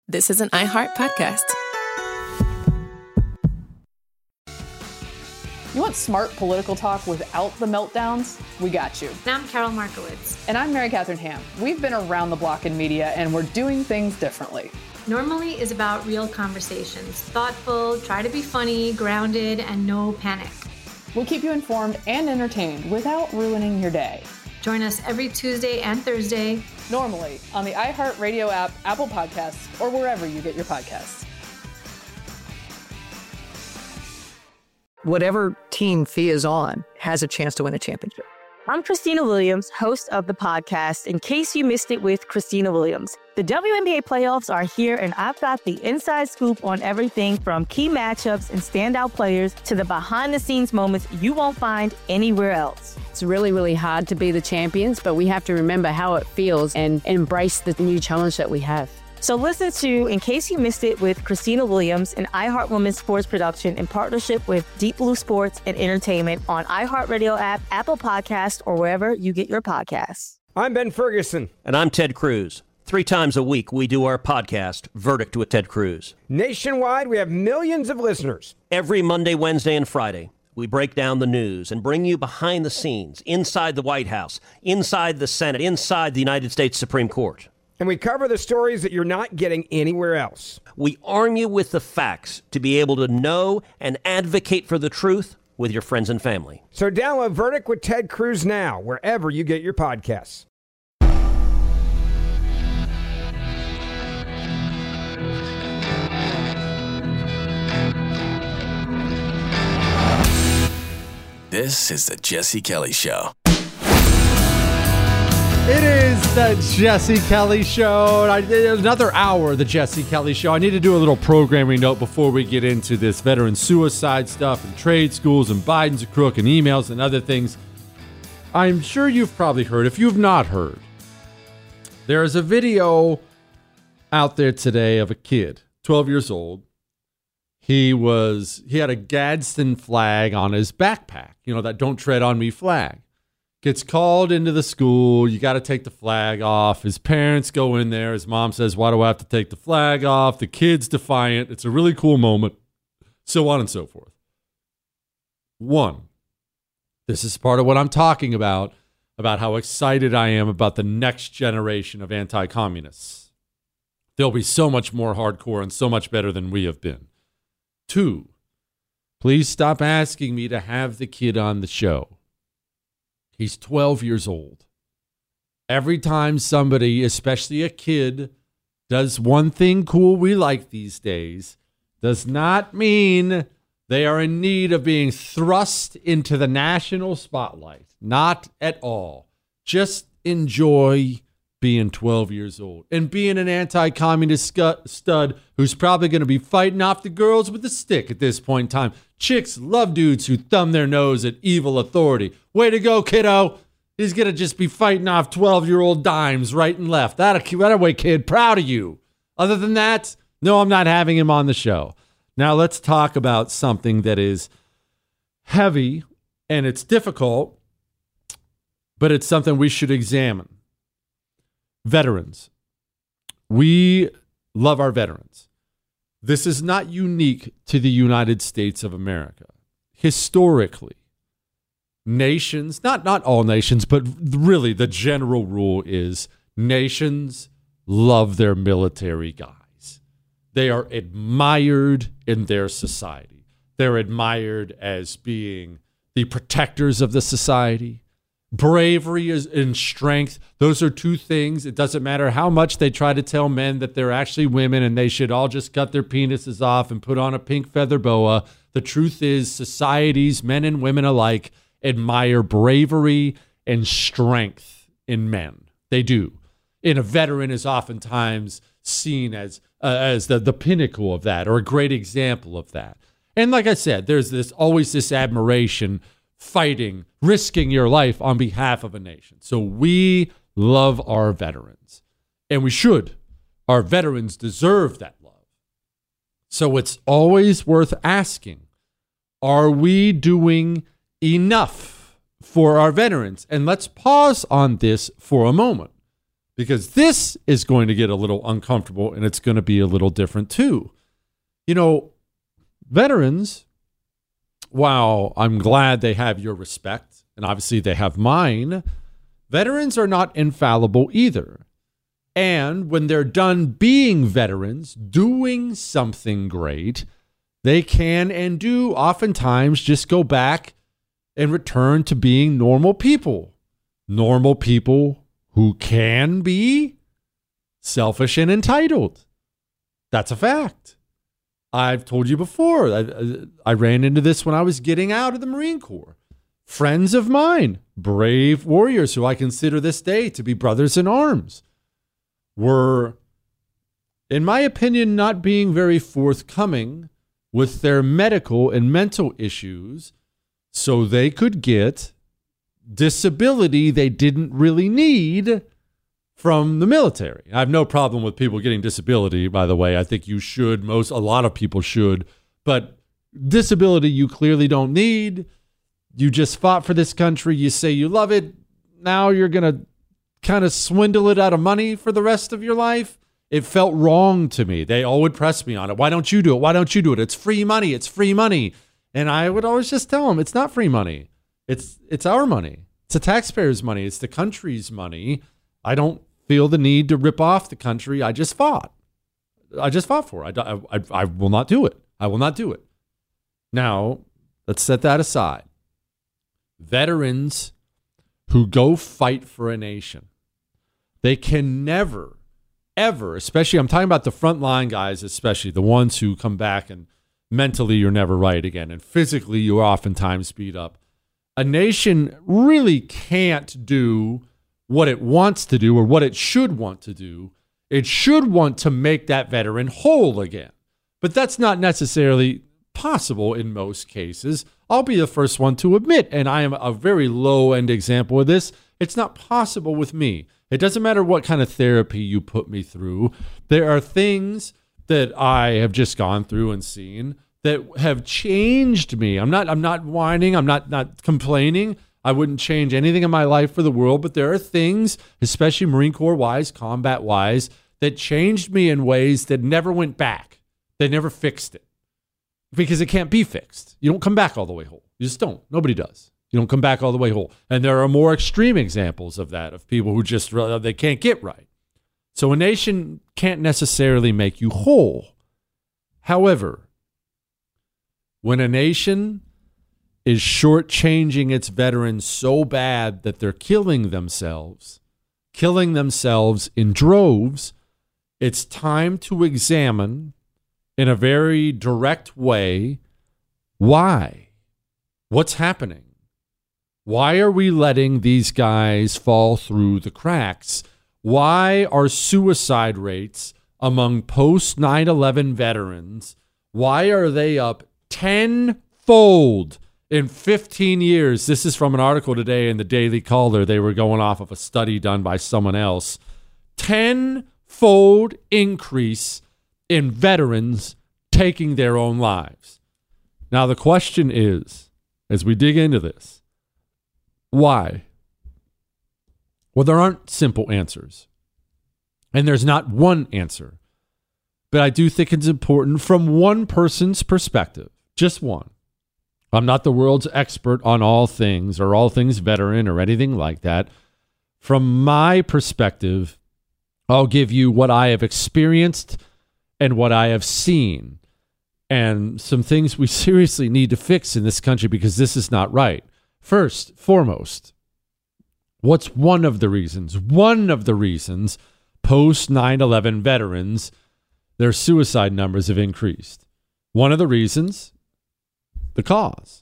This is an iHeart podcast. You want smart political talk without the meltdowns? We got you. And I'm Carol Markowitz. And I'm Mary Catherine Ham. We've been around the block in media, and we're doing things differently. Normally is about real conversations. Thoughtful, try to be funny, grounded, and no panic. We'll keep you informed and entertained without ruining your day. Join us every Tuesday and Thursday. Normally on the iHeartRadio app, Apple Podcasts, or wherever you get your podcasts. Whatever team Thea is on has a chance to win a championship. I'm Christina Williams, host of the podcast, In Case You Missed It with Christina Williams. The WNBA playoffs are here, and I've got the inside scoop on everything from key matchups and standout players to the behind-the-scenes moments you won't find anywhere else. It's really, really hard to be the champions, but we have to remember how it feels and embrace the new challenge that we have. So listen to In Case You Missed It with Christina Williams, an iHeart Women's Sports production in partnership with Deep Blue Sports and Entertainment on iHeartRadio app, Apple Podcasts, or wherever you get your podcasts. I'm Ben Ferguson. And I'm Ted Cruz. 3 times a week, we do our podcast, Verdict with Ted Cruz. Nationwide, we have millions of listeners. Every Monday, Wednesday, and Friday, we break down the news and bring you behind the scenes, inside the White House, inside the Senate, inside the United States Supreme Court. And we cover the stories that you're not getting anywhere else. We arm you with the facts to be able to know and advocate for the truth with your friends and family. So download Verdict with Ted Cruz now, wherever you get your podcasts. This is the Jesse Kelly Show. It is the Jesse Kelly Show. Another hour of the Jesse Kelly Show. I need to do a little programming note before we get into this veteran suicide stuff and trade schools and Biden's a crook and emails and other things. I'm sure you've probably heard. If you've not heard, there is a video out there today of a kid, 12 years old. He had a Gadsden flag on his backpack. You know, that Don't Tread on Me flag. Gets called into the school. You got to take the flag off. His parents go in there. His mom says, why do I have to take the flag off? The kid's defiant. It's a really cool moment. So on and so forth. One, this is part of what I'm talking about how excited I am about the next generation of anti-communists. They'll be so much more hardcore and so much better than we have been. 2, please stop asking me to have the kid on the show. He's 12 years old. Every time somebody, especially a kid, does one thing cool we like these days, does not mean they are in need of being thrust into the national spotlight. Not at all. Just enjoy being 12 years old and being an anti-communist stud who's probably going to be fighting off the girls with a stick at this point in time. Chicks love dudes who thumb their nose at evil authority. Way to go, kiddo. He's going to just be fighting off 12-year-old dimes right and left. That way, kid. Proud of you. Other than that, no, I'm not having him on the show. Now let's talk about something that is heavy and it's difficult, but it's something we should examine. Veterans. We love our veterans. This is not unique to the United States of America. Historically, nations, not all nations, but really the general rule is nations love their military guys. They are admired in their society. They're admired as being the protectors of the society. Bravery and strength, those are 2 things. It doesn't matter how much they try to tell men that they're actually women and they should all just cut their penises off and put on a pink feather boa. The truth is, societies, men and women alike, admire bravery and strength in men. They do. And a veteran is oftentimes seen as the pinnacle of that, or a great example of that. And like I said, there's always this admiration, fighting, risking your life on behalf of a nation. So we love our veterans, and we should. Our veterans deserve that love. So it's always worth asking, are we doing enough for our veterans? And let's pause on this for a moment, because this is going to get a little uncomfortable and it's going to be a little different too. You know, veterans, while I'm glad they have your respect, and obviously they have mine, veterans are not infallible either. And when they're done being veterans, doing something great, they can and do oftentimes just go back and return to being normal people. Normal people who can be selfish and entitled. That's a fact. I've told you before, I ran into this when I was getting out of the Marine Corps. Friends of mine, brave warriors who I consider this day to be brothers in arms, were, in my opinion, not being very forthcoming with their medical and mental issues so they could get disability they didn't really need from the military. I have no problem with people getting disability, by the way. I think you should. A lot of people should. But disability you clearly don't need. You just fought for this country. You say you love it. Now you're going to kind of swindle it out of money for the rest of your life. It felt wrong to me. They all would press me on it. Why don't you do it? Why don't you do it? It's free money. It's free money. And I would always just tell them, it's not free money. It's our money. It's the taxpayers' money. It's the country's money. I don't feel the need to rip off the country I just fought. For it. I will not do it. I will not do it. Now, let's set that aside. Veterans who go fight for a nation, they can never, ever, especially, I'm talking about the frontline guys, especially the ones who come back and mentally you're never right again, and physically you oftentimes beat up. A nation really can't do what it wants to do or what it should want to do. It should want to make that veteran whole again. But that's not necessarily possible in most cases. I'll be the first one to admit, and I am a very low-end example of this, it's not possible with me. It doesn't matter what kind of therapy you put me through. There are things that I have just gone through and seen that have changed me. I'm not whining. I'm not complaining. I wouldn't change anything in my life for the world, but there are things, especially Marine Corps-wise, combat-wise, that changed me in ways that never went back. They never fixed it because it can't be fixed. You don't come back all the way whole. You just don't. Nobody does. You don't come back all the way whole. And there are more extreme examples of that, of people who just, they can't get right. So a nation can't necessarily make you whole. However, when a nation is shortchanging its veterans so bad that they're killing themselves in droves, it's time to examine in a very direct way why. What's happening? Why are we letting these guys fall through the cracks? Why are suicide rates among post 9/11 veterans, why are they up tenfold in 15 years? This is from an article today in the Daily Caller. They were going off of a study done by someone else. Tenfold increase in veterans taking their own lives. Now, the question is, as we dig into this, why? Well, there aren't simple answers. And there's not one answer. But I do think it's important from one person's perspective. Just one. I'm not the world's expert on all things or all things veteran or anything like that. From my perspective, I'll give you what I have experienced and what I have seen and some things we seriously need to fix in this country because this is not right. First, foremost, what's one of the reasons post 9/11 veterans, their suicide numbers have increased? One of the reasons, the cause.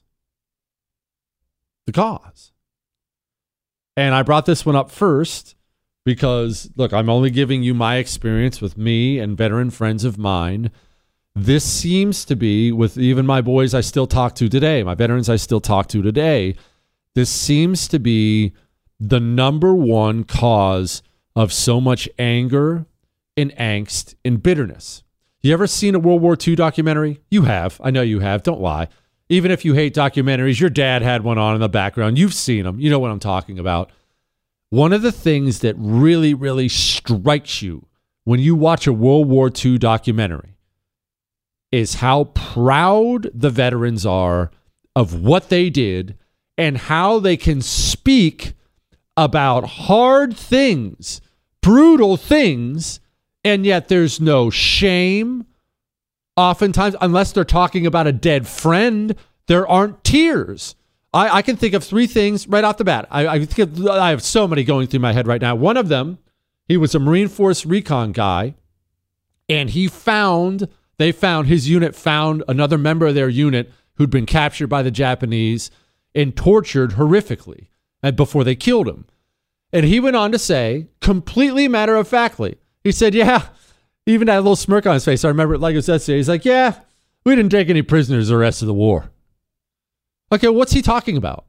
And I brought this one up first because, look, I'm only giving you my experience with me and veteran friends of mine. This seems to be, with even my boys I still talk to today, my veterans I still talk to today, this seems to be the number one cause of so much anger and angst and bitterness. You ever seen a World War II documentary? You have. I know you have. Don't lie. Even if you hate documentaries, your dad had one on in the background. You've seen them. You know what I'm talking about. one of the things that really, really strikes you when you watch a World War II documentary is how proud the veterans are of what they did and how they can speak about hard things, brutal things, and yet there's no shame. Oftentimes, unless they're talking about a dead friend, there aren't tears. I can think of three things right off the bat. I have so many going through my head right now. One of them, he was a Marine Force recon guy, and his unit found another member of their unit who'd been captured by the Japanese and tortured horrifically before they killed him. And he went on to say, completely matter-of-factly, he said, yeah, even had a little smirk on his face. I remember it like it was yesterday. He's like, yeah, we didn't take any prisoners the rest of the war. Okay, what's he talking about?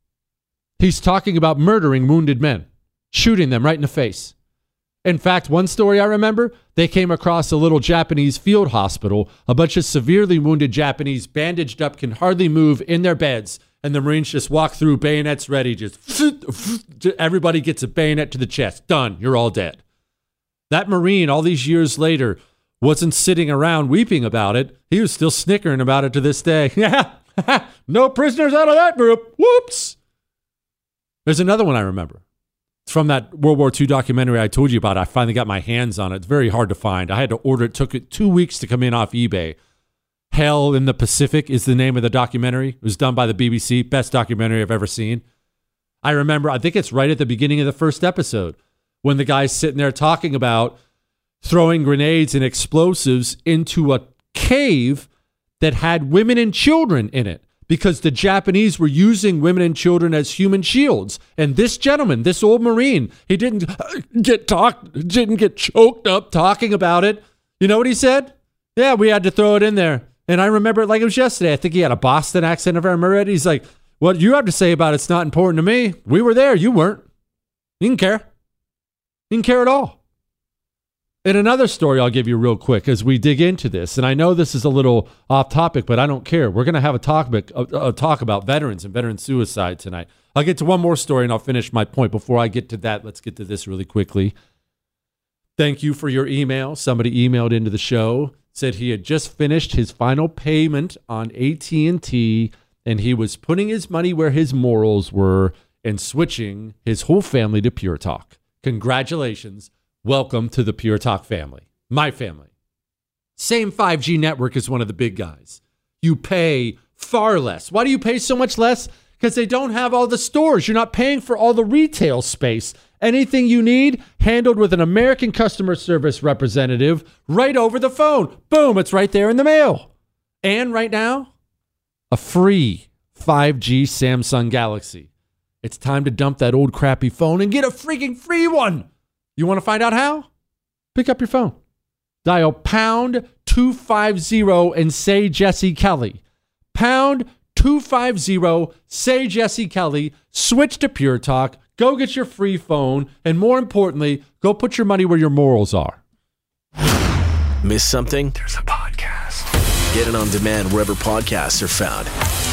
He's talking about murdering wounded men, shooting them right in the face. In fact, one story I remember, they came across a little Japanese field hospital, a bunch of severely wounded Japanese bandaged up, can hardly move in their beds, and the Marines just walk through, bayonets ready, just everybody gets a bayonet to the chest. Done. You're all dead. That Marine, all these years later, wasn't sitting around weeping about it. He was still snickering about it to this day. Yeah. No prisoners out of that group. Whoops. There's another one I remember. It's from that World War II documentary I told you about. I finally got my hands on it. It's very hard to find. I had to order it. Took it 2 weeks to come in off eBay. Hell in the Pacific is the name of the documentary. It was done by the BBC. Best documentary I've ever seen. I remember, I think it's right at the beginning of the first episode when the guy's sitting there talking about throwing grenades and explosives into a cave that had women and children in it because the Japanese were using women and children as human shields. And this gentleman, this old Marine, he didn't get choked up talking about it. You know what he said? Yeah, we had to throw it in there. And I remember it like it was yesterday. I think he had a Boston accent, if I remember it. He's like, what you have to say about it's not important to me. We were there. You weren't. You didn't care. You didn't care at all. And another story I'll give you real quick as we dig into this, and I know this is a little off topic, but I don't care. We're going to have a talk about veterans and veteran suicide tonight. I'll get to one more story and I'll finish my point. Before I get to that, let's get to this really quickly. Thank you for your email. Somebody emailed into the show, said he had just finished his final payment on AT&T, and he was putting his money where his morals were and switching his whole family to Pure Talk. Congratulations. Welcome to the Pure Talk family. My family. Same 5G network as one of the big guys. You pay far less. Why do you pay so much less? Because they don't have all the stores. You're not paying for all the retail space. Anything you need, handled with an American customer service representative right over the phone. Boom, it's right there in the mail. And right now, a free 5G Samsung Galaxy. It's time to dump that old crappy phone and get a freaking free one. You want to find out how? Pick up your phone. Dial pound 250 and say Jesse Kelly. Pound 250, say Jesse Kelly. Switch to Pure Talk. Go get your free phone. And more importantly, go put your money where your morals are. Miss something? There's a podcast. Get it on demand wherever podcasts are found.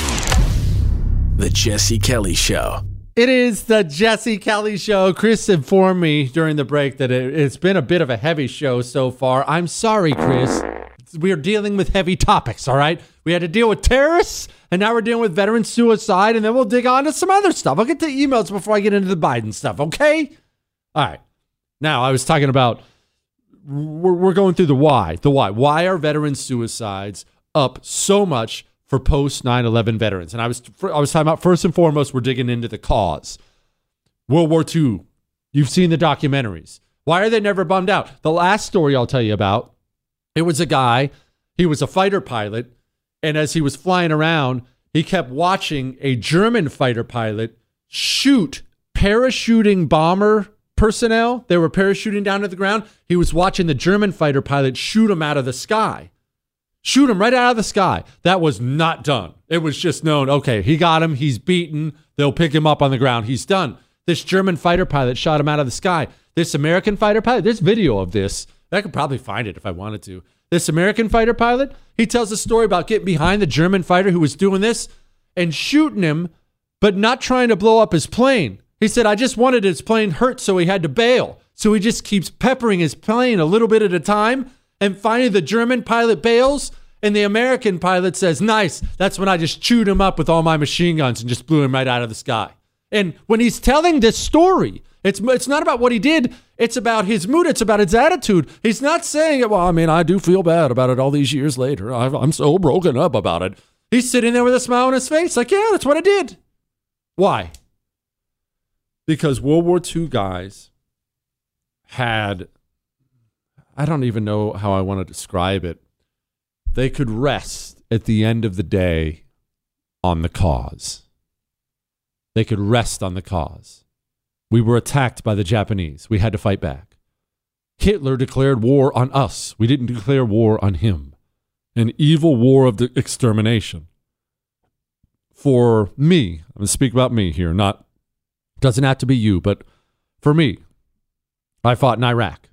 The Jesse Kelly Show. It is the Jesse Kelly Show. Chris informed me during the break that it's been a bit of a heavy show so far. I'm sorry, Chris. We are dealing with heavy topics, all right? We had to deal with terrorists, and now we're dealing with veteran suicide, and then we'll dig on to some other stuff. I'll get to emails before I get into the Biden stuff, okay? All right. Now, I was talking about, we're going through the why. The why. Why are veteran suicides up so much for post 9/11 veterans? And I was talking about, first and foremost, we're digging into the cause. World War II. You've seen the documentaries. Why are they never bummed out? The last story I'll tell you about, it was a guy, he was a fighter pilot, and as he was flying around, he kept watching a German fighter pilot shoot parachuting bomber personnel. They were parachuting down to the ground. He was watching the German fighter pilot shoot them out of the sky. Shoot him right out of the sky. That was not done. It was just known, okay, he got him, he's beaten, they'll pick him up on the ground, he's done. This German fighter pilot shot him out of the sky. This American fighter pilot, there's video of this. I could probably find it if I wanted to. This American fighter pilot, he tells a story about getting behind the German fighter who was doing this and shooting him, but not trying to blow up his plane. He said, I just wanted his plane hurt, so he had to bail. So he just keeps peppering his plane a little bit at a time. And finally, the German pilot bails, and the American pilot says, nice. That's when I just chewed him up with all my machine guns and just blew him right out of the sky. And when he's telling this story, it's not about what he did. It's about his mood. It's about his attitude. He's not saying, well, I mean, I do feel bad about it all these years later. I'm so broken up about it. He's sitting there with a smile on his face like, yeah, that's what I did. Why? Because World War II guys had, I don't even know how I want to describe it. They could rest at the end of the day on the cause. They could rest on the cause. We were attacked by the Japanese. We had to fight back. Hitler declared war on us. We didn't declare war on him. An evil war of the extermination. For me, I'm going to speak about me here, doesn't have to be you, but for me, I fought in Iraq.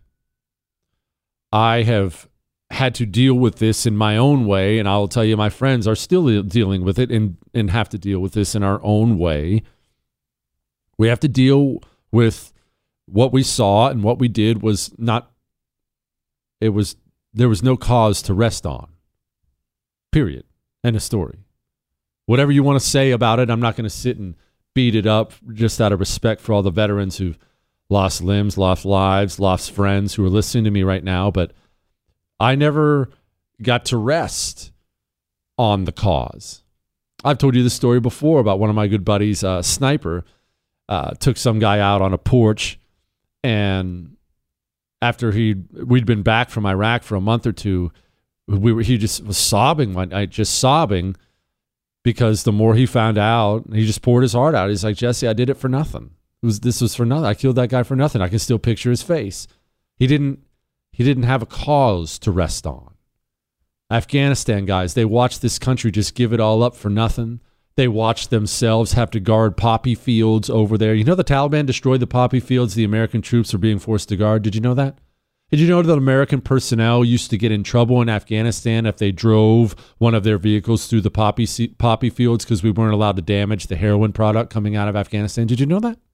I have had to deal with this in my own way, and I'll tell you, my friends are still dealing with it and have to deal with this in our own way. We have to deal with what we saw, and what we did was there was no cause to rest on. Period. End of story. Whatever you want to say about it, I'm not going to sit and beat it up just out of respect for all the veterans who've lost limbs, lost lives, lost friends who are listening to me right now, but I never got to rest on the cause. I've told you this story before about one of my good buddies, Sniper, took some guy out on a porch, and after we'd been back from Iraq for a month or two, he just was sobbing one night, just sobbing, because the more he found out, he just poured his heart out. He's like, Jesse, I did it for nothing. This was for nothing. I killed that guy for nothing. I can still picture his face. He didn't have a cause to rest on. Afghanistan guys, they watched this country just give it all up for nothing. They watched themselves have to guard poppy fields over there. You know, the Taliban destroyed the poppy fields the American troops were being forced to guard. Did you know that? Did you know that American personnel used to get in trouble in Afghanistan if they drove one of their vehicles through the poppy fields because we weren't allowed to damage the heroin product coming out of Afghanistan? Did you know that?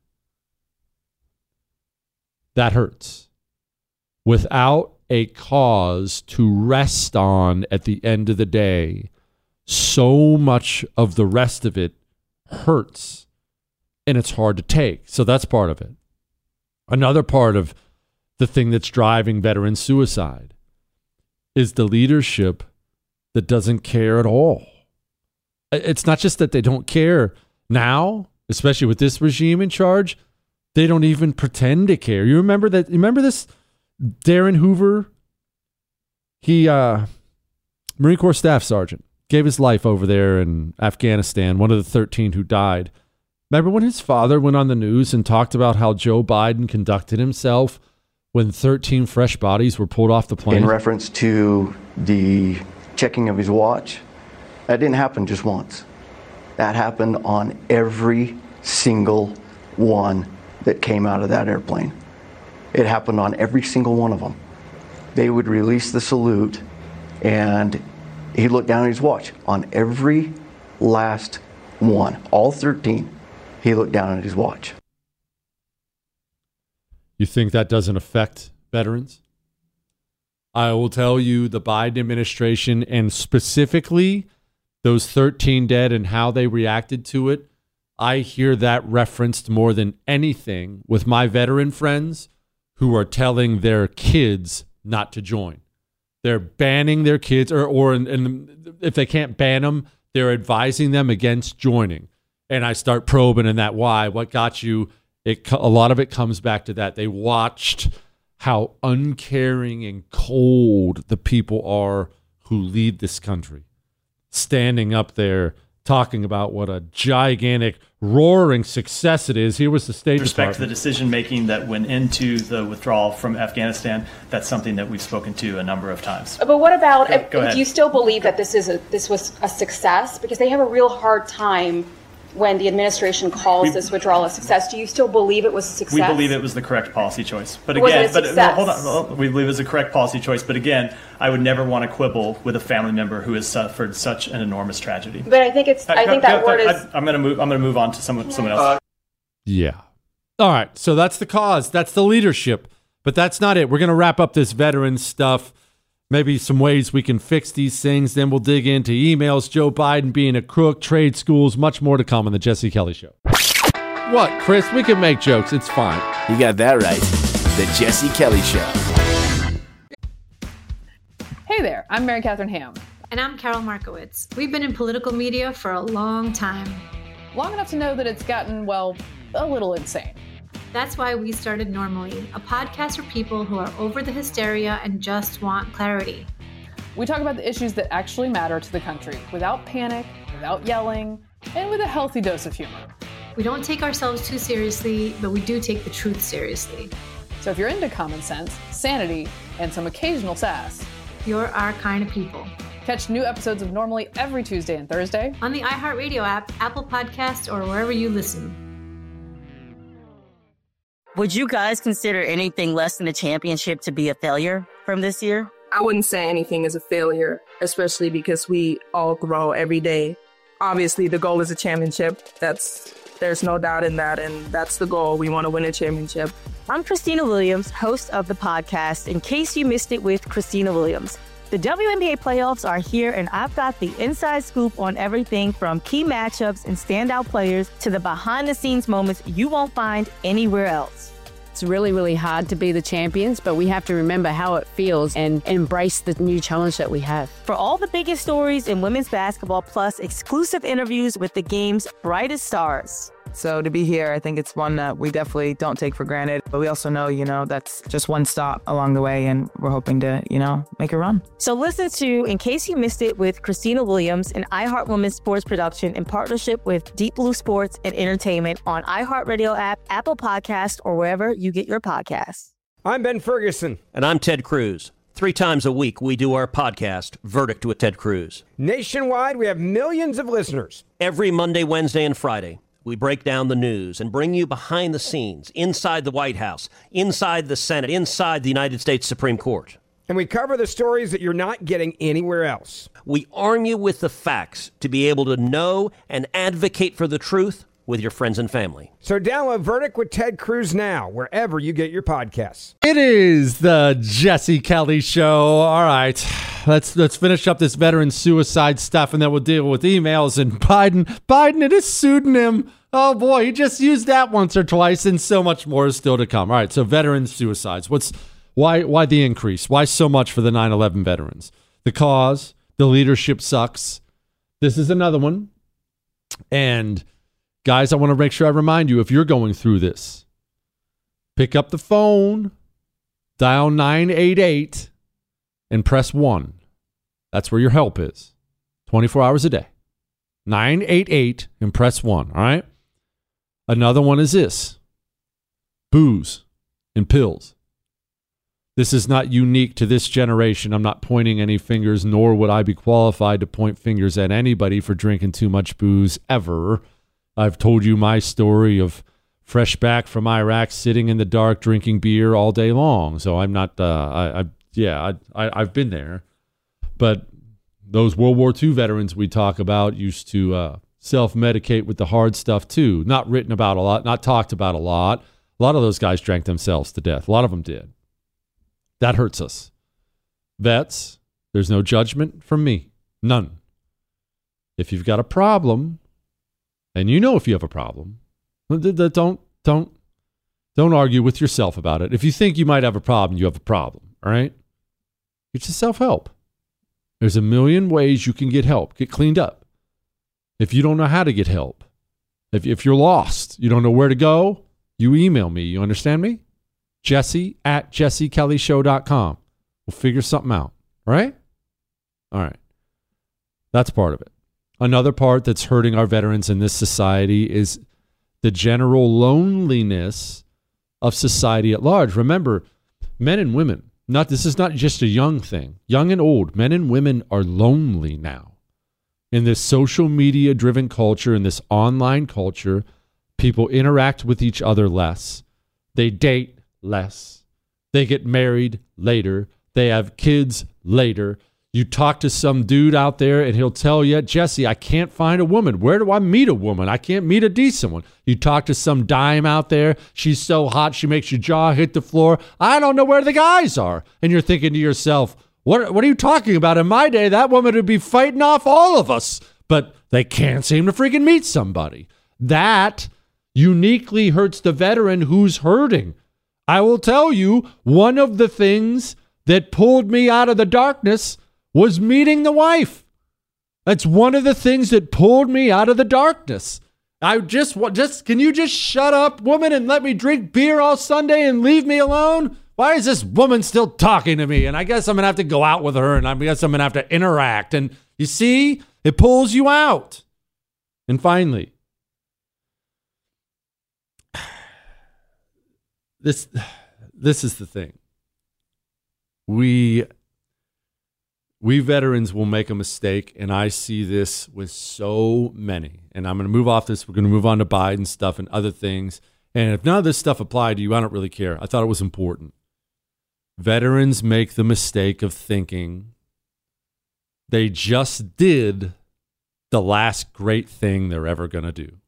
That hurts. Without a cause to rest on at the end of the day, so much of the rest of it hurts, and it's hard to take. So that's part of it. Another part of the thing that's driving veteran suicide is the leadership that doesn't care at all. It's not just that they don't care now, especially with this regime in charge. They don't even pretend to care. You remember that? You remember this Darren Hoover? He, Marine Corps Staff Sergeant, gave his life over there in Afghanistan, one of the 13 who died. Remember when his father went on the news and talked about how Joe Biden conducted himself when 13 fresh bodies were pulled off the plane? In reference to the checking of his watch, that didn't happen just once. That happened on every single one that came out of that airplane. It happened on every single one of them. They would release the salute, and he looked down at his watch. On every last one, all 13, he looked down at his watch. You think that doesn't affect veterans? I will tell you, the Biden administration, and specifically those 13 dead and how they reacted to it, I hear that referenced more than anything with my veteran friends who are telling their kids not to join. They're banning their kids, or if they can't ban them, they're advising them against joining. And I start probing in that why. What got you? A lot of it comes back to that. They watched how uncaring and cold the people are who lead this country, standing up there talking about what a gigantic, roaring success it is. Here was the State Department. With respect to the decision-making that went into the withdrawal from Afghanistan, that's something that we've spoken to a number of times. But what about, Go ahead. Do you still believe that this was a success? Because they have a real hard time when the administration calls this withdrawal a success. Do you still believe it was a success? We believe it was the correct policy choice. But was again, it a success? hold on. We believe it was the correct policy choice. But again, I would never want to quibble with a family member who has suffered such an enormous tragedy. But I think that word is. I'm going to move on to someone else. Yeah. All right, so that's the cause. That's the leadership. But that's not it. We're going to wrap up this veteran stuff. Maybe some ways we can fix these things. Then we'll dig into emails, Joe Biden being a crook, trade schools, much more to come on the Jesse Kelly Show. What, Chris? We can make jokes. It's fine. You got that right. The Jesse Kelly Show. Hey there, I'm Mary Catherine Ham. And I'm Carol Markowitz. We've been in political media for a long time. Long enough to know that it's gotten, well, a little insane. That's why we started Normally, a podcast for people who are over the hysteria and just want clarity. We talk about the issues that actually matter to the country without panic, without yelling, and with a healthy dose of humor. We don't take ourselves too seriously, but we do take the truth seriously. So if you're into common sense, sanity, and some occasional sass, you're our kind of people. Catch new episodes of Normally every Tuesday and Thursday on the iHeartRadio app, Apple Podcasts, or wherever you listen. Would you guys consider anything less than a championship to be a failure from this year? I wouldn't say anything is a failure, especially because we all grow every day. Obviously, the goal is a championship. There's no doubt in that, and that's the goal. We want to win a championship. I'm Christina Williams, host of the podcast, In Case You Missed It with Christina Williams. The WNBA playoffs are here, and I've got the inside scoop on everything from key matchups and standout players to the behind-the-scenes moments you won't find anywhere else. It's really, really hard to be the champions, but we have to remember how it feels and embrace the new challenge that we have. For all the biggest stories in women's basketball, plus exclusive interviews with the game's brightest stars. So to be here, I think it's one that we definitely don't take for granted. But we also know, that's just one stop along the way, and we're hoping to, make a run. So listen to In Case You Missed It with Christina Williams, an iHeart Women's sports production in partnership with Deep Blue Sports and Entertainment on iHeartRadio app, Apple Podcast, or wherever you get your podcasts. I'm Ben Ferguson. And I'm Ted Cruz. 3 times a week, we do our podcast, Verdict with Ted Cruz. Nationwide, we have millions of listeners. Every Monday, Wednesday, and Friday, we break down the news and bring you behind the scenes, inside the White House, inside the Senate, inside the United States Supreme Court. And we cover the stories that you're not getting anywhere else. We arm you with the facts to be able to know and advocate for the truth with your friends and family. So download Verdict with Ted Cruz now, wherever you get your podcasts. It is the Jesse Kelly Show. All right, let's finish up this veteran suicide stuff, and then we'll deal with emails and Biden and his pseudonym. Oh boy, he just used that once or twice, and so much more is still to come. All right, so veteran suicides. Why the increase? Why so much for the 9/11 veterans? The cause, the leadership sucks. This is another one, and guys, I want to make sure I remind you, if you're going through this, pick up the phone, dial 988, and press 1. That's where your help is. 24 hours a day. 988 and press 1, all right? Another one is this. Booze and pills. This is not unique to this generation. I'm not pointing any fingers, nor would I be qualified to point fingers at anybody for drinking too much booze ever. I've told you my story of fresh back from Iraq, sitting in the dark, drinking beer all day long. So I'm not, I've been there. But those World War II veterans we talk about used to self-medicate with the hard stuff too. Not written about a lot, not talked about a lot. A lot of those guys drank themselves to death. A lot of them did. That hurts us. Vets, there's no judgment from me. None. If you've got a problem, and if you have a problem, don't argue with yourself about it. If you think you might have a problem, you have a problem, all right? It's just self-help. There's a million ways you can get help, get cleaned up. If you don't know how to get help, if you're lost, you don't know where to go, you email me. You understand me? Jesse@jessekellyshow.com. We'll figure something out, all right? All right. That's part of it. Another part that's hurting our veterans in this society is the general loneliness of society at large. Remember, men and women, this is not just a young thing. Young and old, men and women are lonely now. In this social media driven culture, in this online culture, people interact with each other less. They date less. They get married later. They have kids later. You talk to some dude out there and he'll tell you, Jesse, I can't find a woman. Where do I meet a woman? I can't meet a decent one. You talk to some dime out there. She's so hot, she makes your jaw hit the floor. I don't know where the guys are. And you're thinking to yourself, what are you talking about? In my day, that woman would be fighting off all of us. But they can't seem to freaking meet somebody. That uniquely hurts the veteran who's hurting. I will tell you, one of the things that pulled me out of the darkness was meeting the wife. That's one of the things that pulled me out of the darkness. Can you just shut up, woman, and let me drink beer all Sunday and leave me alone? Why is this woman still talking to me? And I guess I'm going to have to go out with her, and I guess I'm going to have to interact. And you see, it pulls you out. And finally, this is the thing. We veterans will make a mistake, and I see this with so many. And I'm going to move off this. We're going to move on to Biden stuff and other things. And if none of this stuff applied to you, I don't really care. I thought it was important. Veterans make the mistake of thinking they just did the last great thing they're ever going to do.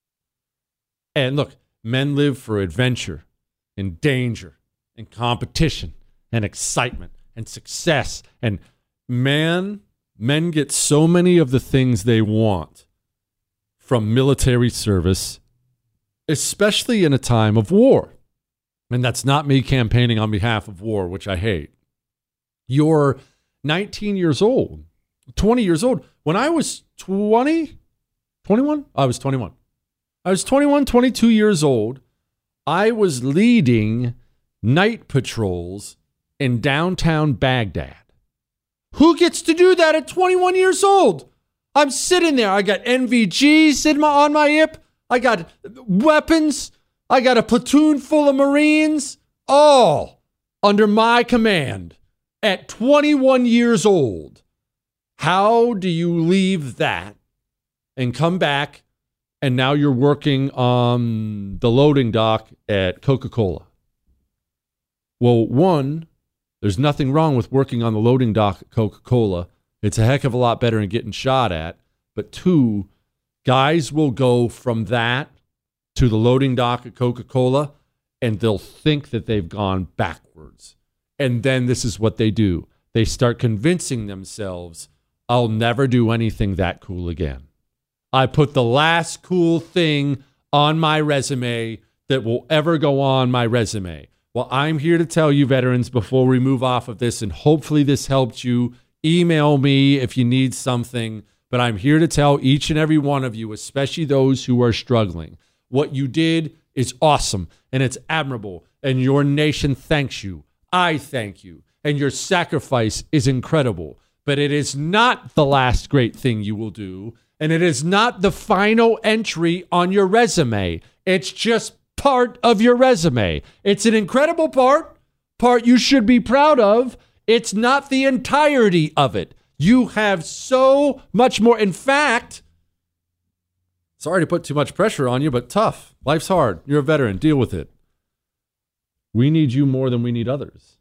And look, men live for adventure and danger and competition and excitement and success. And men get so many of the things they want from military service, especially in a time of war. And that's not me campaigning on behalf of war, which I hate. You're 19 years old, 20 years old. When I was 21? I was 21. I was 21, 22 years old. I was leading night patrols in downtown Baghdad. Who gets to do that at 21 years old? I'm sitting there. I got NVG sitting on my hip. I got weapons. I got a platoon full of Marines, all under my command at 21 years old. How do you leave that and come back and now you're working on the loading dock at Coca-Cola? Well, one, there's nothing wrong with working on the loading dock at Coca-Cola. It's a heck of a lot better than getting shot at. But two, guys will go from that to the loading dock at Coca-Cola, and they'll think that they've gone backwards. And then this is what they do. They start convincing themselves, I'll never do anything that cool again. I put the last cool thing on my resume that will ever go on my resume. Well, I'm here to tell you, veterans, before we move off of this, and hopefully this helped you. Email me if you need something. But I'm here to tell each and every one of you, especially those who are struggling, what you did is awesome, and it's admirable, and your nation thanks you. I thank you, and your sacrifice is incredible. But it is not the last great thing you will do, and it is not the final entry on your resume. It's just part of your resume. It's an incredible part you should be proud of. It's not the entirety of it. You have so much more. In fact, sorry to put too much pressure on you, but tough. Life's hard. You're a veteran. Deal with it. We need you more than we need others.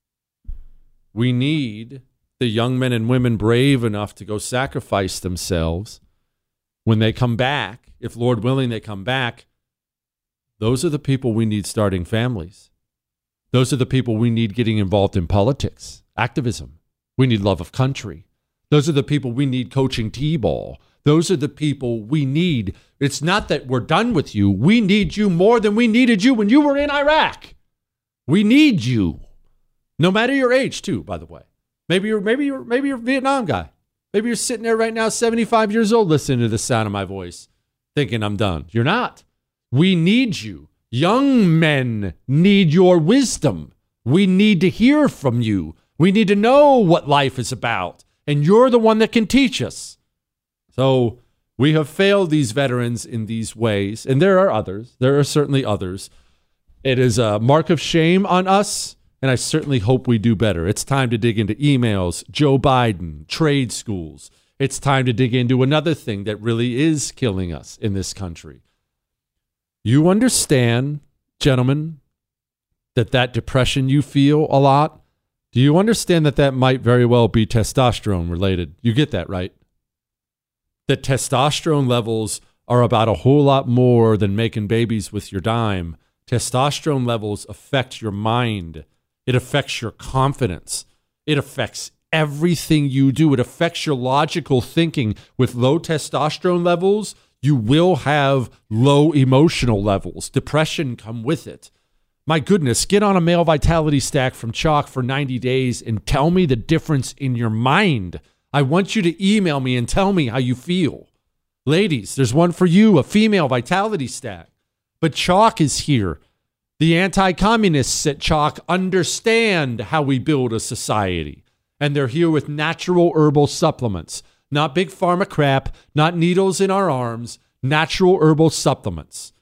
We need the young men and women brave enough to go sacrifice themselves when they come back. If, Lord willing, they come back, those are the people we need starting families. Those are the people we need getting involved in politics, activism. We need love of country. Those are the people we need coaching T-ball. Those are the people we need. It's not that we're done with you. We need you more than we needed you when you were in Iraq. We need you. No matter your age, too, by the way. Maybe you're a Vietnam guy. Maybe you're sitting there right now, 75 years old, listening to the sound of my voice, thinking I'm done. You're not. We need you. Young men need your wisdom. We need to hear from you. We need to know what life is about. And you're the one that can teach us. So we have failed these veterans in these ways. And there are others. There are certainly others. It is a mark of shame on us. And I certainly hope we do better. It's time to dig into emails, Joe Biden, trade schools. It's time to dig into another thing that really is killing us in this country. You understand, gentlemen, that depression you feel a lot, Do you understand that might very well be testosterone related? You get that, right? That testosterone levels are about a whole lot more than making babies with your dime. Testosterone levels affect your mind. It affects your confidence. It affects everything you do. It affects your logical thinking. With low testosterone levels, you will have low emotional levels. Depression come with it. My goodness, get on a male vitality stack from Chalk for 90 days and tell me the difference in your mind. I want you to email me and tell me how you feel. Ladies, there's one for you, a female vitality stack. But Chalk is here. The anti-communists at Chalk understand how we build a society. And they're here with natural herbal supplements. Not big pharma crap, not needles in our arms, natural herbal supplements.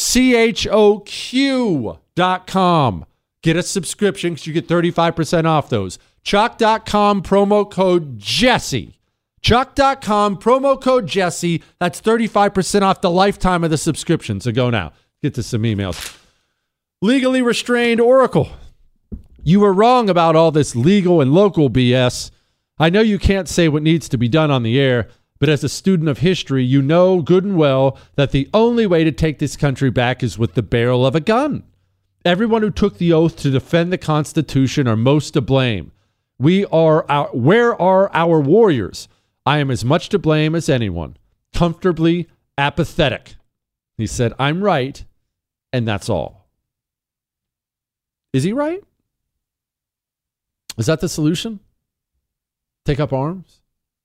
CHOQ.com. Get a subscription because you get 35% off those. Chalk.com, promo code Jesse. Chalk.com, promo code Jesse. That's 35% off the lifetime of the subscription. So go now. Get to some emails. Legally restrained Oracle. You were wrong about all this legal and local BS. I know you can't say what needs to be done on the air, but as a student of history, you know good and well that the only way to take this country back is with the barrel of a gun. Everyone who took the oath to defend the Constitution are most to blame. Where are our warriors? I am as much to blame as anyone. Comfortably apathetic. He said, I'm right, and that's all. Is he right? Is that the solution? Take up arms?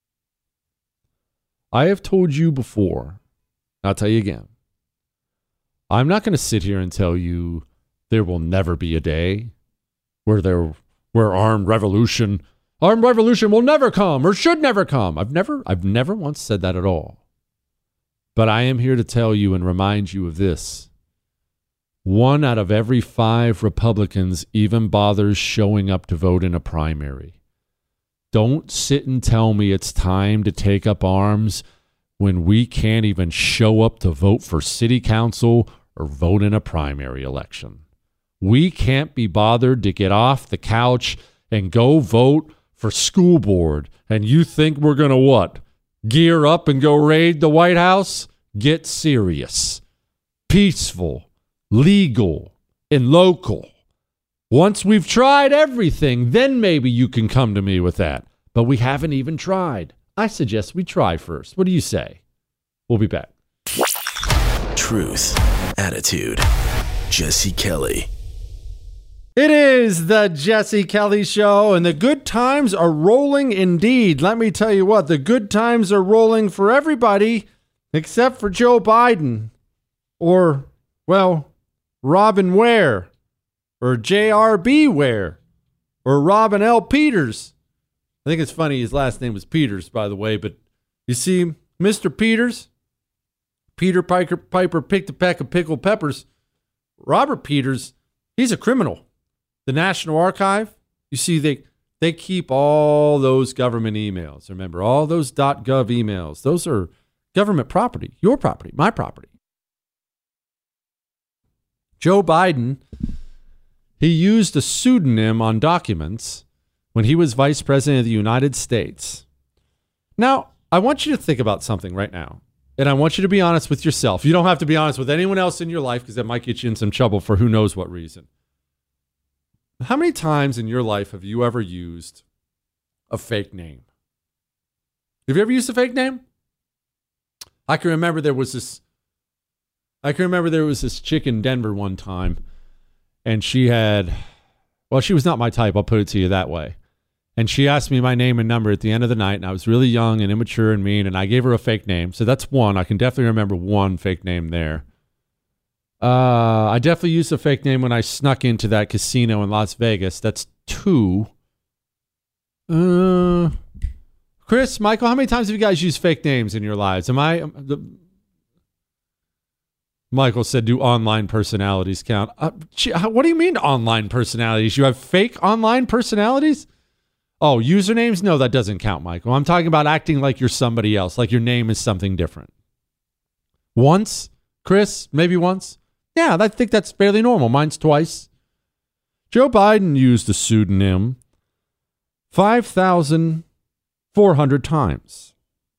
I have told you before, I'll tell you again, I'm not going to sit here and tell you there will never be a day where armed revolution will never come or should never come. I've never once said that at all. But I am here to tell you and remind you of this. 1 out of every 5 Republicans even bothers showing up to vote in a primary. Don't sit and tell me it's time to take up arms when we can't even show up to vote for city council or vote in a primary election. We can't be bothered to get off the couch and go vote for school board. And you think we're going to what? Gear up and go raid the White House? Get serious. Peaceful, legal, and local. Once we've tried everything, then maybe you can come to me with that. But we haven't even tried. I suggest we try first. What do you say? We'll be back. Truth, attitude, Jesse Kelly. It is the Jesse Kelly Show, and the good times are rolling indeed. Let me tell you what, the good times are rolling for everybody except for Joe Biden or, well, Robin Ware or J.R.B. Ware or Robin L. Peters. I think it's funny his last name was Peters, by the way, but you see, Mr. Peters, Peter Piper picked a peck of pickled peppers. Robert Peters, he's a criminal. The National Archive, you see, they keep all those government emails. Remember, all those .gov emails. Those are government property, your property, my property. Joe Biden, he used a pseudonym on documents when he was vice president of the United States. Now, I want you to think about something right now, and I want you to be honest with yourself. You don't have to be honest with anyone else in your life because that might get you in some trouble for who knows what reason. How many times in your life have you ever used a fake name? Have you ever used a fake name? I can remember there was this chick in Denver one time, and she was not my type, I'll put it to you that way. And she asked me my name and number at the end of the night, and I was really young and immature and mean, and I gave her a fake name. So that's one. I can definitely remember one fake name there. I definitely used a fake name when I snuck into that casino in Las Vegas. That's 2. Chris, Michael, how many times have you guys used fake names in your lives? Michael said, do online personalities count? What do you mean online personalities? You have fake online personalities? Oh, usernames? No, that doesn't count, Michael. I'm talking about acting like you're somebody else, like your name is something different. Once? Chris, maybe once? Yeah, I think that's fairly normal. Mine's twice. Joe Biden used a pseudonym 5,400 times.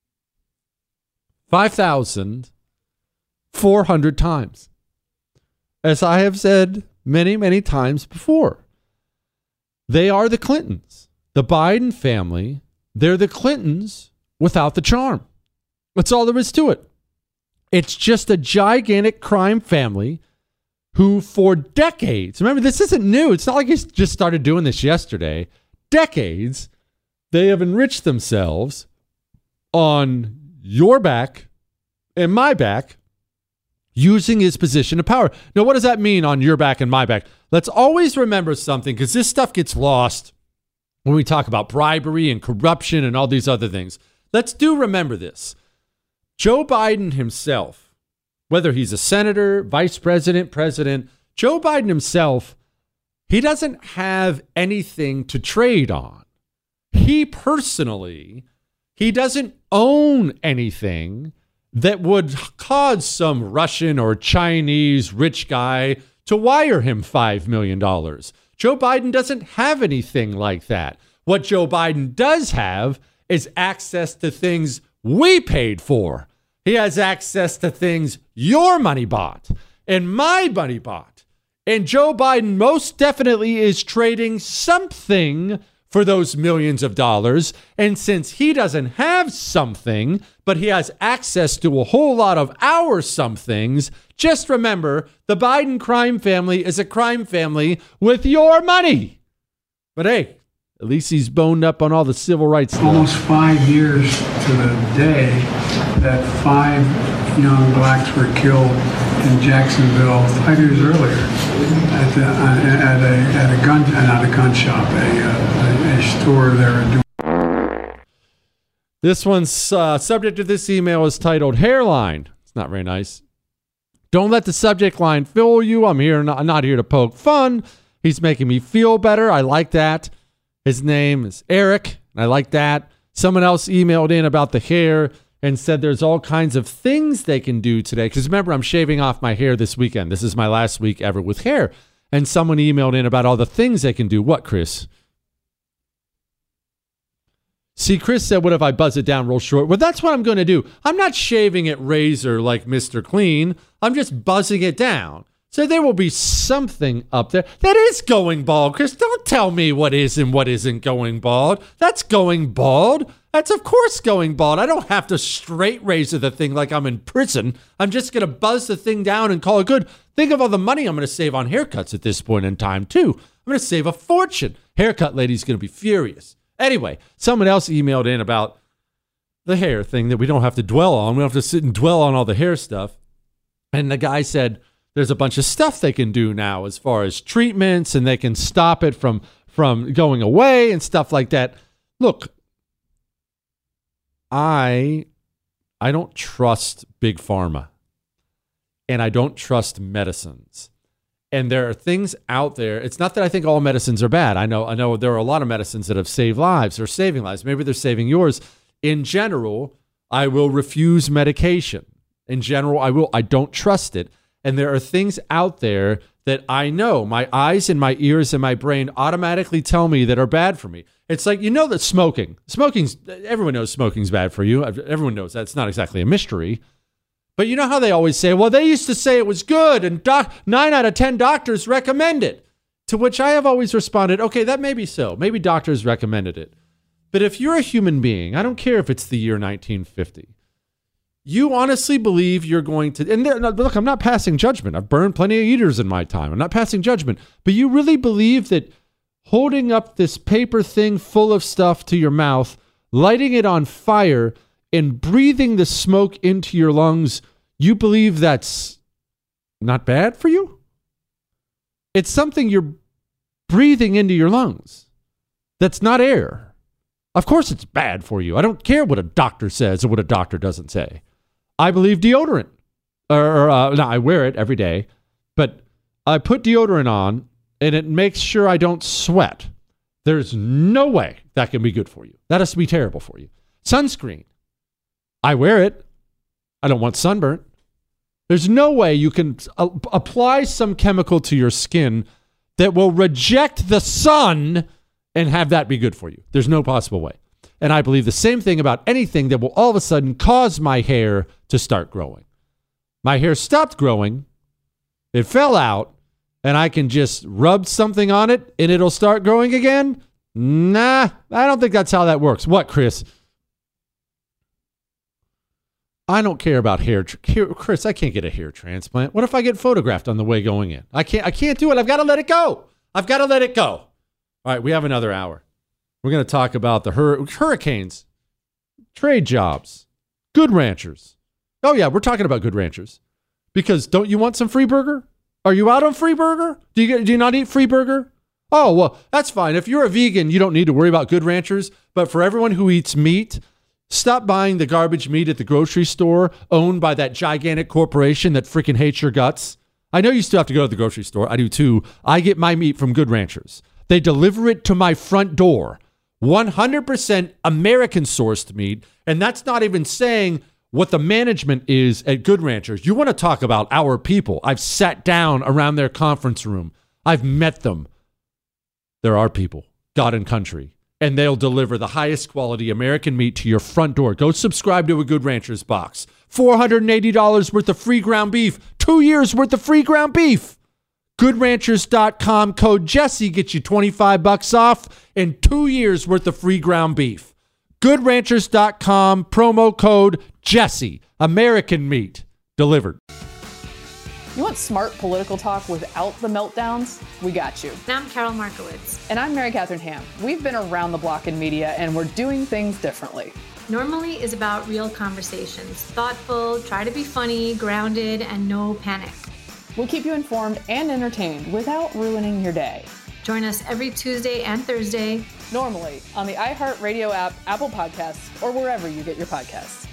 5,400 times. As I have said many, many times before, they are the Clintons. The Biden family, they're the Clintons without the charm. That's all there is to it. It's just a gigantic crime family who for decades, remember, this isn't new. It's not like he just started doing this yesterday. Decades, they have enriched themselves on your back and my back using his position of power. Now, what does that mean on your back and my back? Let's always remember something, because this stuff gets lost when we talk about bribery and corruption and all these other things. Let's do remember this. Joe Biden himself, whether he's a senator, vice president, president, Joe Biden himself, he doesn't have anything to trade on. He personally, he doesn't own anything that would cause some Russian or Chinese rich guy to wire him $5 million. Joe Biden doesn't have anything like that. What Joe Biden does have is access to things we paid for. He has access to things your money bought and my money bought. And Joe Biden most definitely is trading something for those millions of dollars. And since he doesn't have something, but he has access to a whole lot of our somethings, just remember, the Biden crime family is a crime family with your money. But hey, at least he's boned up on all the civil rights stuff. Almost 5 years to the day that 5 young blacks were killed in Jacksonville 5 years earlier at a gun shop, a store there. This one's subject of this email is titled Hairline. It's not very nice. Don't let the subject line fool you. I'm not here to poke fun. He's making me feel better. I like that. His name is Eric. I like that. Someone else emailed in about the hair and said there's all kinds of things they can do today. Because remember, I'm shaving off my hair this weekend. This is my last week ever with hair. And someone emailed in about all the things they can do. What, Chris? See, Chris said, what if I buzz it down real short? Well, that's what I'm going to do. I'm not shaving it razor like Mr. Clean. I'm just buzzing it down. So there will be something up there that is going bald. Chris, don't tell me what is and what isn't going bald. That's going bald. That's, of course, going bald. I don't have to straight razor the thing like I'm in prison. I'm just going to buzz the thing down and call it good. Think of all the money I'm going to save on haircuts at this point in time, too. I'm going to save a fortune. Haircut lady's going to be furious. Anyway, someone else emailed in about the hair thing that we don't have to dwell on. We don't have to sit and dwell on all the hair stuff. And the guy said there's a bunch of stuff they can do now as far as treatments, and they can stop it from going away and stuff like that. Look, I don't trust big pharma, and I don't trust medicines. And there are things out there. It's not that I think all medicines are bad. I know there are a lot of medicines that have saved lives or saving lives. Maybe they're saving yours. In general, I will refuse medication. In general, I don't trust it. And there are things out there that I know my eyes and my ears and my brain automatically tell me that are bad for me. It's like, that everyone knows smoking's bad for you. Everyone knows that. It's not exactly a mystery. But you know how they always say, well, they used to say it was good and 9 out of 10 doctors recommend it. To which I have always responded, okay, that may be so. Maybe doctors recommended it. But if you're a human being, I don't care if it's the year 1950, you honestly believe you're going to, and look, I'm not passing judgment. I've burned plenty of eaters in my time. I'm not passing judgment. But you really believe that holding up this paper thing full of stuff to your mouth, lighting it on fire, and breathing the smoke into your lungs, you believe that's not bad for you? It's something you're breathing into your lungs. That's not air. Of course it's bad for you. I don't care what a doctor says or what a doctor doesn't say. I believe deodorant. I wear it every day, but I put deodorant on and it makes sure I don't sweat. There's no way that can be good for you. That has to be terrible for you. Sunscreen. I wear it. I don't want sunburn. There's no way you can apply some chemical to your skin that will reject the sun and have that be good for you. There's no possible way. And I believe the same thing about anything that will all of a sudden cause my hair to start growing. My hair stopped growing, it fell out, and I can just rub something on it and it'll start growing again? Nah, I don't think that's how that works. What, Chris? I don't care about hair. Chris, I can't get a hair transplant. What if I get photographed on the way going in? I can't do it. I've got to let it go. All right, we have another hour. We're going to talk about the hurricanes, trade jobs, Good Ranchers. Oh, yeah, we're talking about Good Ranchers. Because don't you want some free burger? Are you out on free burger? Do you not eat free burger? Oh, well, that's fine. If you're a vegan, you don't need to worry about Good Ranchers. But for everyone who eats meat, stop buying the garbage meat at the grocery store owned by that gigantic corporation that freaking hates your guts. I know you still have to go to the grocery store. I do too. I get my meat from Good Ranchers. They deliver it to my front door. 100% American sourced meat. And that's not even saying what the management is at Good Ranchers. You want to talk about our people. I've sat down around their conference room. I've met them. They're our people, God and country. And they'll deliver the highest quality American meat to your front door. Go subscribe to a Good Ranchers box. $480 worth of free ground beef. 2 years worth of free ground beef. GoodRanchers.com code Jesse gets you $25 off and 2 years worth of free ground beef. GoodRanchers.com promo code Jesse. American meat delivered. You want smart political talk without the meltdowns? We got you. And I'm Carol Markowitz. And I'm Mary Catherine Ham. We've been around the block in media, and we're doing things differently. Normally is about real conversations. Thoughtful, try to be funny, grounded, and no panic. We'll keep you informed and entertained without ruining your day. Join us every Tuesday and Thursday. Normally on the iHeartRadio app, Apple Podcasts, or wherever you get your podcasts.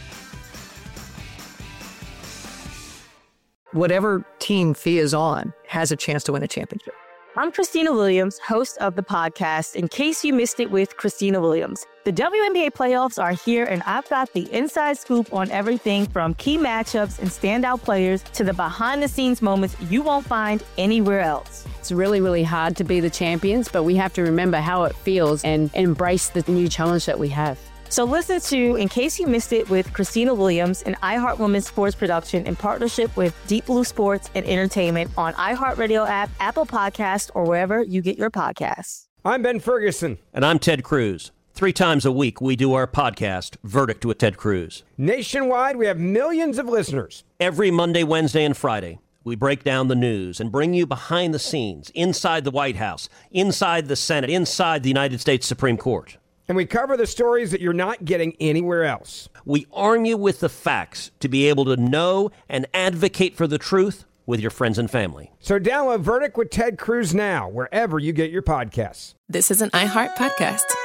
Whatever team Fee is on has a chance to win a championship. I'm Christina Williams, host of the podcast, In Case You Missed It with Christina Williams. The WNBA playoffs are here, and I've got the inside scoop on everything from key matchups and standout players to the behind-the-scenes moments you won't find anywhere else. It's really, really hard to be the champions, but we have to remember how it feels and embrace the new challenge that we have. So listen to In Case You Missed It with Christina Williams, an iHeart Women's sports production in partnership with Deep Blue Sports and Entertainment on iHeartRadio app, Apple Podcast, or wherever you get your podcasts. I'm Ben Ferguson. And I'm Ted Cruz. 3 times a week, we do our podcast, Verdict with Ted Cruz. Nationwide, we have millions of listeners. Every Monday, Wednesday, and Friday, we break down the news and bring you behind the scenes, inside the White House, inside the Senate, inside the United States Supreme Court. And we cover the stories that you're not getting anywhere else. We arm you with the facts to be able to know and advocate for the truth with your friends and family. So download Verdict with Ted Cruz now, wherever you get your podcasts. This is an iHeart podcast.